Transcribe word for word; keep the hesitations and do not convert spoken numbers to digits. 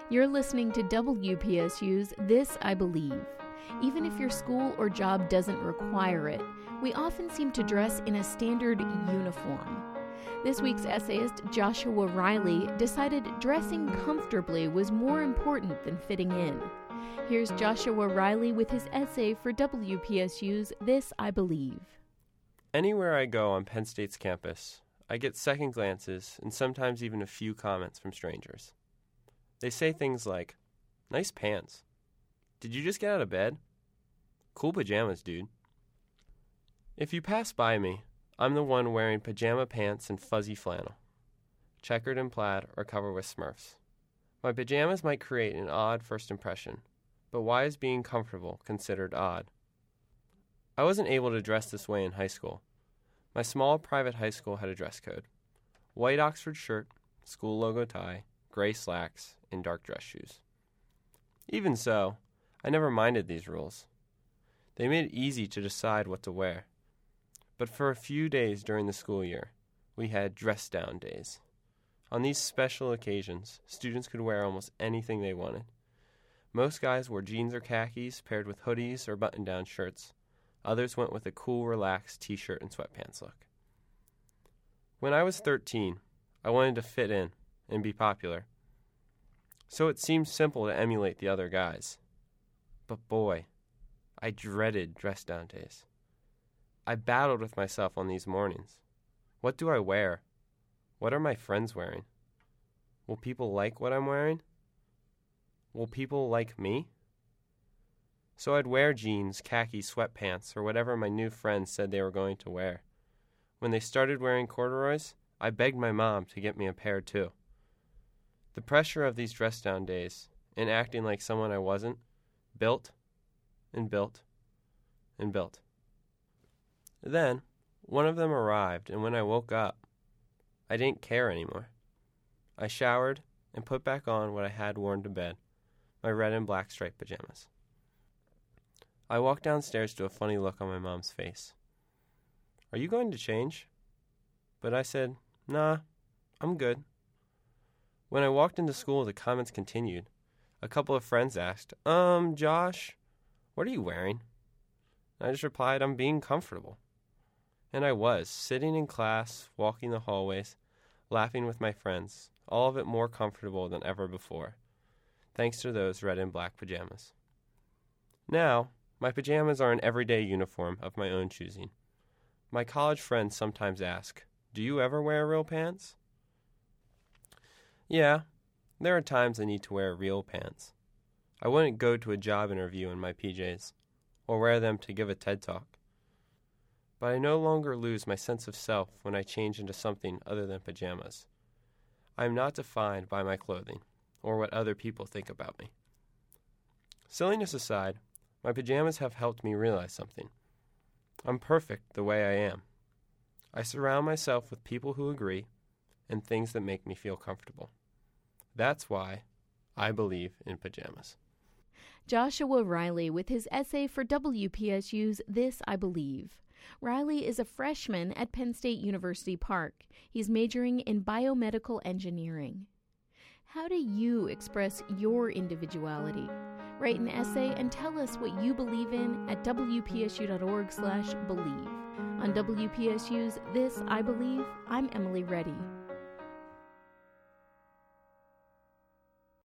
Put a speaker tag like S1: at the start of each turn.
S1: You're listening to W P S U's This I Believe. Even if your school or job doesn't require it, we often seem to dress in a standard uniform. This week's essayist, Joshua Riley, decided dressing comfortably was more important than fitting in. Here's Joshua Riley with his essay for W P S U's This I Believe.
S2: Anywhere I go on Penn State's campus, I get second glances and sometimes even a few comments from strangers. They say things like, "Nice pants. Did you just get out of bed? Cool pajamas, dude." If you pass by me, I'm the one wearing pajama pants and fuzzy flannel, checkered in plaid or covered with Smurfs. My pajamas might create an odd first impression, but why is being comfortable considered odd? I wasn't able to dress this way in high school. My small private high school had a dress code. White Oxford shirt, school logo tie, gray slacks, and dark dress shoes. Even so, I never minded these rules. They made it easy to decide what to wear. But for a few days during the school year, we had dress-down days. On these special occasions, students could wear almost anything they wanted. Most guys wore jeans or khakis paired with hoodies or button-down shirts. Others went with a cool, relaxed t-shirt and sweatpants look. When I was thirteen, I wanted to fit in and be popular. So it seemed simple to emulate the other guys. But boy, I dreaded dress-down days. I battled with myself on these mornings. What do I wear? What are my friends wearing? Will people like what I'm wearing? Will people like me? So I'd wear jeans, khaki, sweatpants, or whatever my new friends said they were going to wear. When they started wearing corduroys, I begged my mom to get me a pair too. The pressure of these dress-down days, and acting like someone I wasn't, built and built and built. Then, one of them arrived, and when I woke up, I didn't care anymore. I showered and put back on what I had worn to bed, my red and black striped pajamas. I walked downstairs to a funny look on my mom's face. "Are you going to change?" But I said, "Nah, I'm good." When I walked into school, the comments continued. A couple of friends asked, Um, Josh, what are you wearing?" I just replied, "I'm being comfortable." And I was, sitting in class, walking the hallways, laughing with my friends, all of it more comfortable than ever before, thanks to those red and black pajamas. Now, my pajamas are an everyday uniform of my own choosing. My college friends sometimes ask, "Do you ever wear real pants?" Yeah, there are times I need to wear real pants. I wouldn't go to a job interview in my P Js, or wear them to give a TED Talk. But I no longer lose my sense of self when I change into something other than pajamas. I am not defined by my clothing, or what other people think about me. Silliness aside, my pajamas have helped me realize something. I'm perfect the way I am. I surround myself with people who agree, and things that make me feel comfortable. That's why I believe in pajamas.
S1: Joshua Riley with his essay for W P S U's This I Believe. Riley is a freshman at Penn State University Park. He's majoring in biomedical engineering. How do you express your individuality? Write an essay and tell us what you believe in at W P S U dot org slash believe. On W P S U's This I Believe, I'm Emily Reddy.